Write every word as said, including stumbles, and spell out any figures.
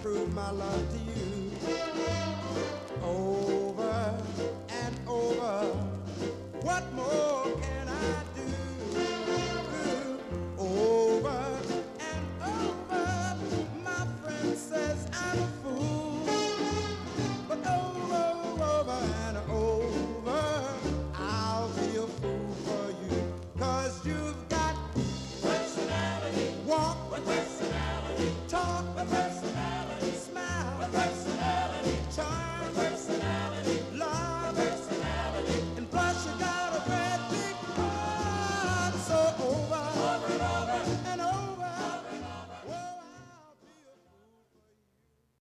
prove my love to you. Over and over, what more